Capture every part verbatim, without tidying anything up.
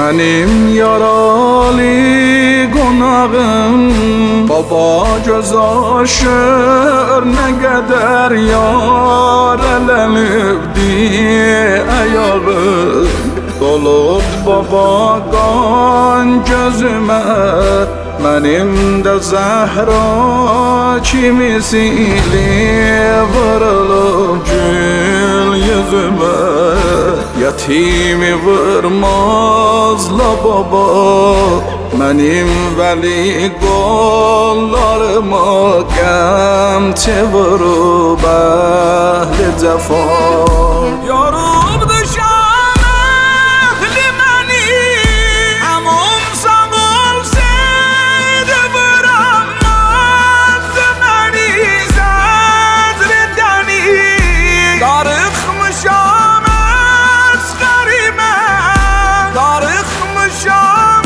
Benim yaralı konağım baba göz aşır ne kadar yar elenibdi ayağı dolup baba kan gözüme benim de zehra kimisiyle vurulup gül yüzüme yetimi vurmazla baba benim veli kollarıma gem çevirip ehli cefa yorub düşen ehli beni amum sağ olsaydı bırakmazdı beni zedredeni darıkmışam eskarime darıkmışam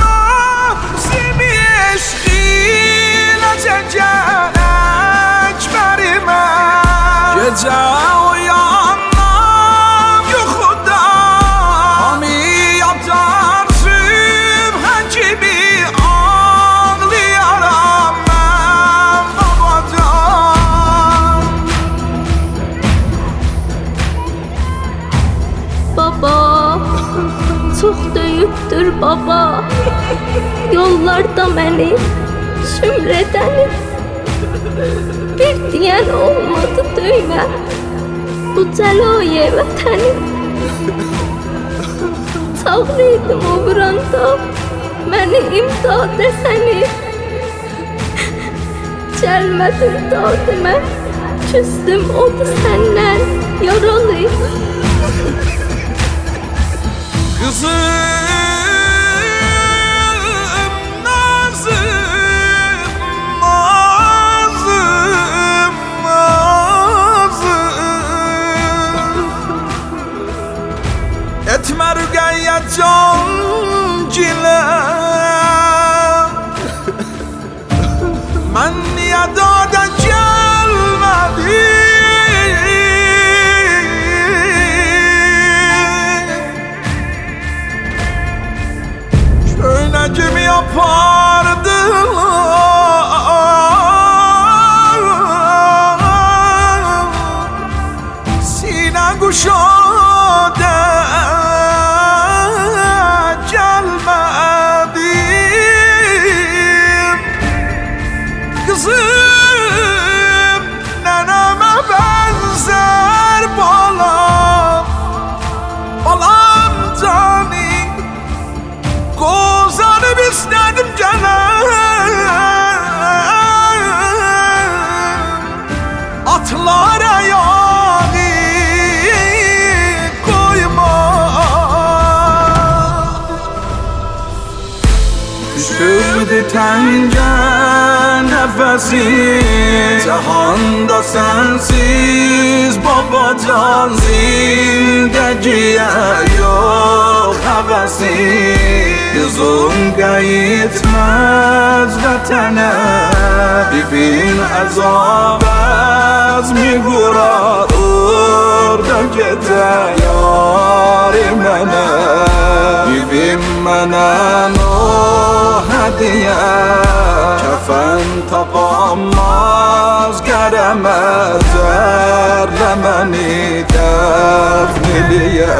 gece uyanmam yuxuda Hami yatar sübhə kimi ağlayaram mən babacan Baba, çox döyübdür baba yollarda məni sümrədəni bir diyen olmadı döyme bu cəloye vətəni Çağlıydım o vuranda məni imdad əsəni Gəlmədin dadimə küstüm oldu səndən yaralı Kızım etme rügeye can cile men niye dağda gelmedi şöyle gibi yapardılar sine kuşadı Kızım neneme benzer balam Balam cani Kozanıp istedim canım Atlara yani koyma Düşürdü tencere nefesi Cihanda sensiz babacan Zindegiye yok hevesi Yüzüm gitmez vatene Bibin azab az mi gurar Orada gece yarim mene Bibim menen o hediye Kefen tapamaz göremez Erlemeni defniliye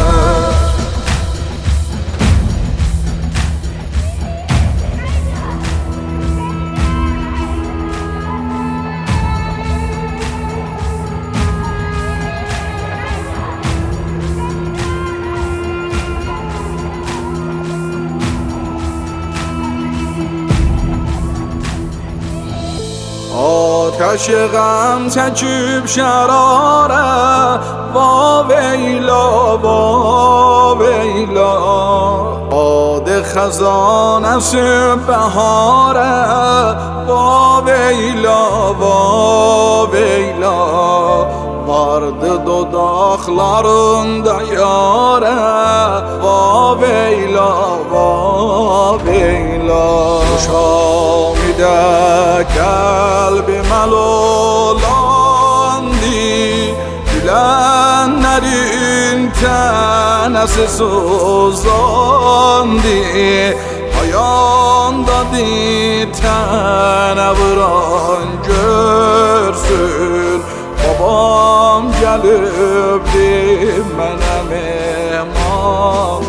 Ateş gam çekip şerare Vaveyla vaveyla Ade khazanesi behare Vaveyla vaveyla Vardı dodaklarında yare Vaveyla vaveyla Şamide kalbi melolandı Gülenlerin tene çenesi suzandı. Ayağında ditene vuran görsün. Babam gelip di mənə mehman